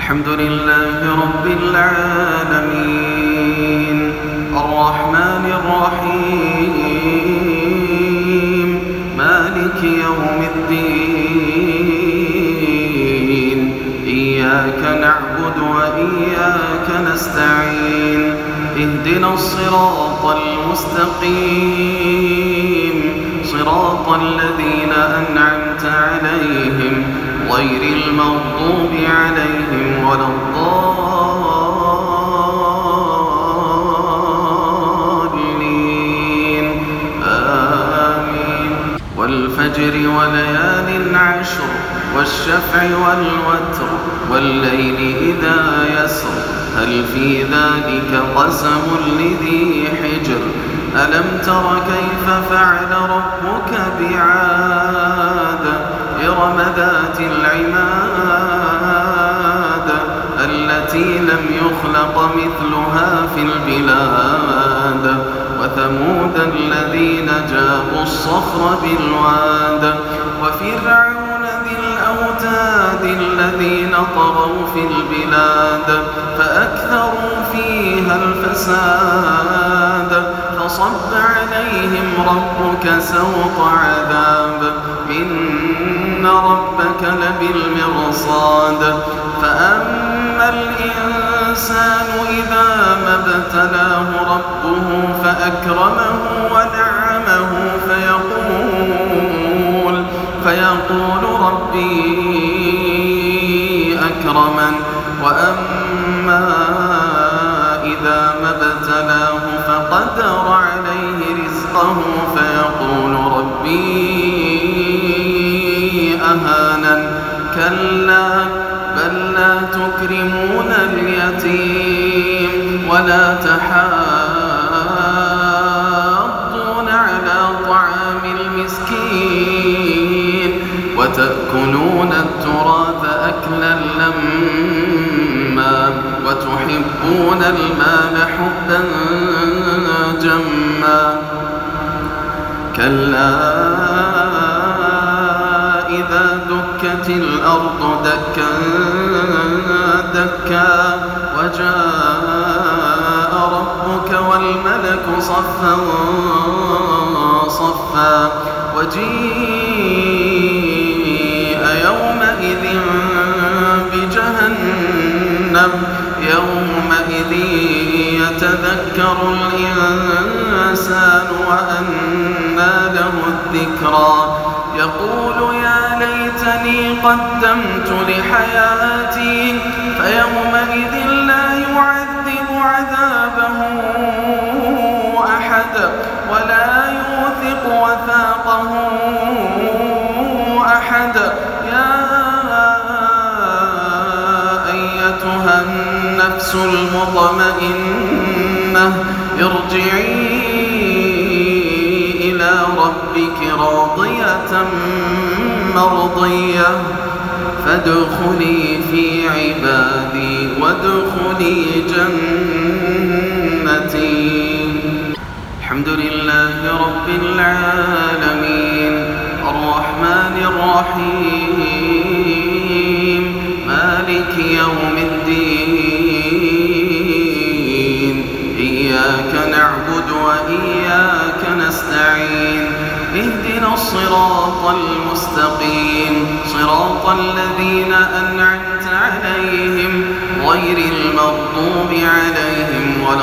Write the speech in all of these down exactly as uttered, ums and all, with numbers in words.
الحمد لله رب العالمين الرحمن الرحيم مالك يوم الدين إياك نعبد وإياك نستعين اهدنا الصراط المستقيم صراط الذين أنعمت عليهم غير المغضوب عليهم ولا الضالين آمين. والفجر وليال عشر والشفع والوتر والليل إذا يسر هل في ذلك قسم لذي حجر ألم تر كيف فعل ربك بعاد إرم ذات العماد التي لم يخلق مثلها في البلاد وثمود الذين جابوا الصخر بالواد وفرعون ذي الأوتاد الذين طغوا في البلاد فأكثروا فيها الفساد فصب عليهم ربك سوط عذاب إن ربك لبالمرصاد فأما الإنسان إذا ما ابتلاه ربه فأكرمه ونعمه فيقول فيقول ربي أكرمن وأما إذا ما ابتلاه فقدر عليه رزقه فيقول ربي أهانن كلا بل لا تكرمون اليتيم ولا تحاضون على طعام المسكين وتأكلون التراث أكلا لما وتحبون المال حبا جما كلا إذا دكت الأرض دكا دكا وجاء ربك والملك صفا صفا وجيء يومئذ بجهنم يومئذ يتذكر الإنسان وأنى له الذكرى يقول يا ليتني قدمت لحياتي فيومئذ لا يعذب عذابه أحد ولا يوثق وثاقه أحد يا أيتها النفس المطمئنة ارجعي إلى ربك راضية مرضية فادخلي في عبادي وادخلي جنتي. الحمد لله رب العالمين الرحمن الرحيم مالك يوم الدين إياك نعبد وإياك نستعين اهدنا الصراط المستقيم صراط الذين أنعمت عليهم غير المغضوب عليهم ولا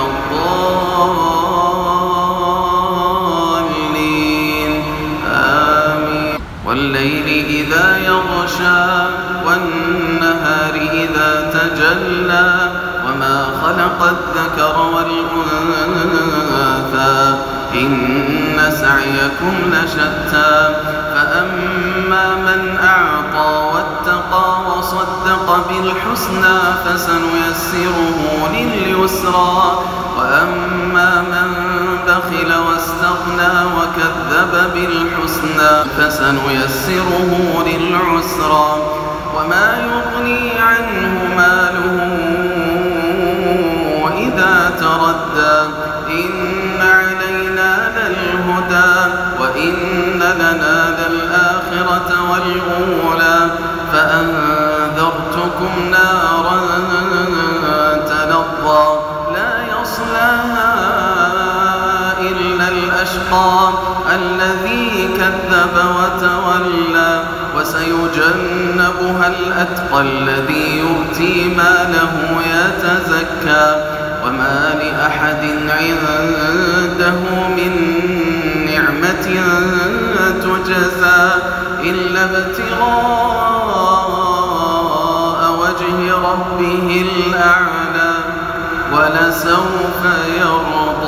الضالين آمين. والليل إذا يغشى والنهار إذا تجلى وما خلق الذكر والأنثى إن سعيكم لشتى فأما من أعطى واتقى وصدق بالحسنى فسنيسره لليسرى وأما من بخل واستغنى وكذب بالحسنى فسنيسره للعسرى وما يغني عنه ماله إذا تردى إن علينا للهدى وإن لنا للآخرة والأولى فأنذرتكم نارا الأشقى الذي كذب وتولى وسيجنبها الأتقى الذي يؤتي ماله يتزكى وما لأحد عنده من نعمة تجزى إلا ابتغاء وجه ربه الأعلى ولسوف يرضى.